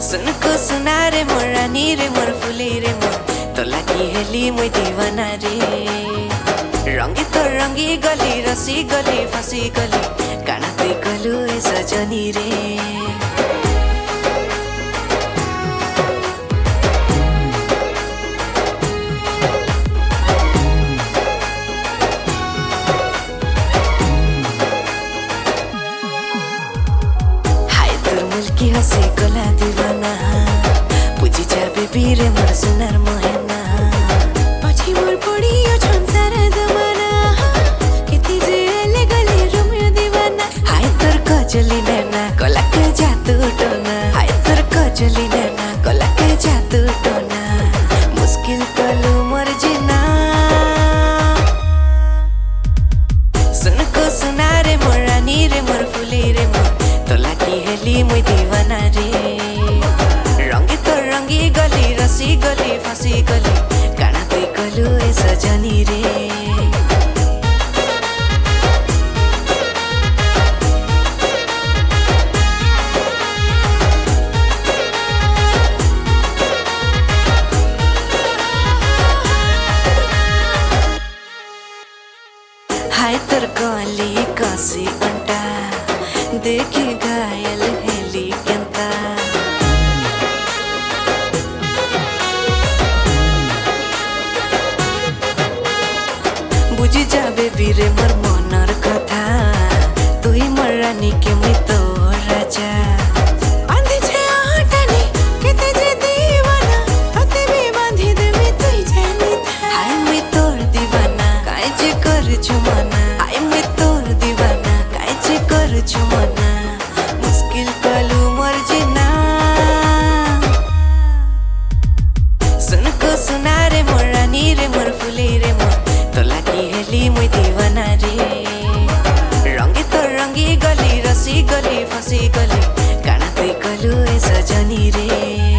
सुनको सुना रे मोर रानी रे मोर फुले रे मोर तो लागी हेली मुई दीवाना रे रंगी तो रंगी गली रसी गली फसी गली काना तुई कलु ए सजनी रे की हसी गला दीवाना बुझी जाबे बीरे मोर सुनार मोहना पछि मोर पड़ियो संसार जमाना केती जे ले गले रोमियो दीवाना हाय तोर कजली नैना कला के जादू टोना हाय तोर कजली नैना कला के जादू टोना मुश्किल कलु मोर जीना सुनको सुना रे मोर रानी रे मोर फुले रे मोर तो लागी हेली मुई दीवाना रे रंगी तो रंगी गली रसी गली फसी गली काना तुई कलु ए सजनी रे हाय तोर गली कसी अंटा देखी घायल हेली केंता बुझी जाबे बीरे मोर मनर कथा तुई मोर रानी के मुई तोर राजा बांधी छे आटानी केते जे दीवाना तते भी बांधी देबे तुई जानी था हाय मुई तोर दीवाना काई जे कर छुमाना हाय मुई तोर दीवाना काई जे कर छुमाना मुश्किल कलु मोर जीना सुनको सुना रे मोर रानी रे मोर फुले रे मोर तो लागी हेली मुई दीवाना रे रंगी तो रंगी गली रसी गली फसी गली काना तुई कलु ए सजनी रे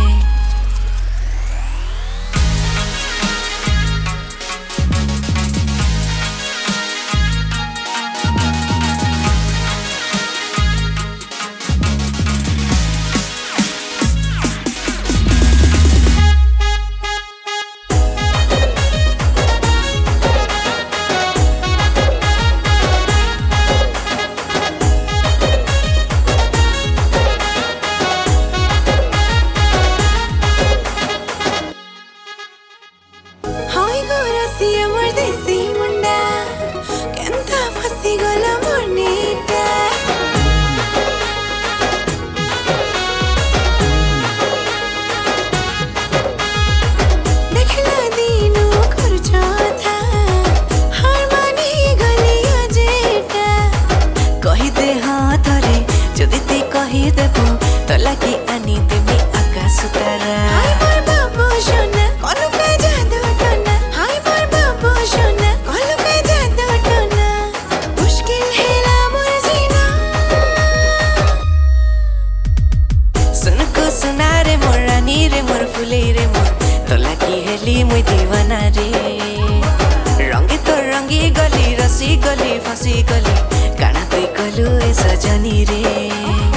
कही देबो तो लागी आनी देमी आकाश तारा हाय मोर बाबू सोना कलु के जादू टोना हाय मोर बाबू सोना कलु के जादू टोना मुश्किल हेला मोर जीना सुनको सुना रे मोर रानी रे मोर फुले रे मोर तो लागी हेली मुई दीवाना रे रंगी तो रंगी गली रसी गली फसी गली काना तुई कलु ए सजनी रे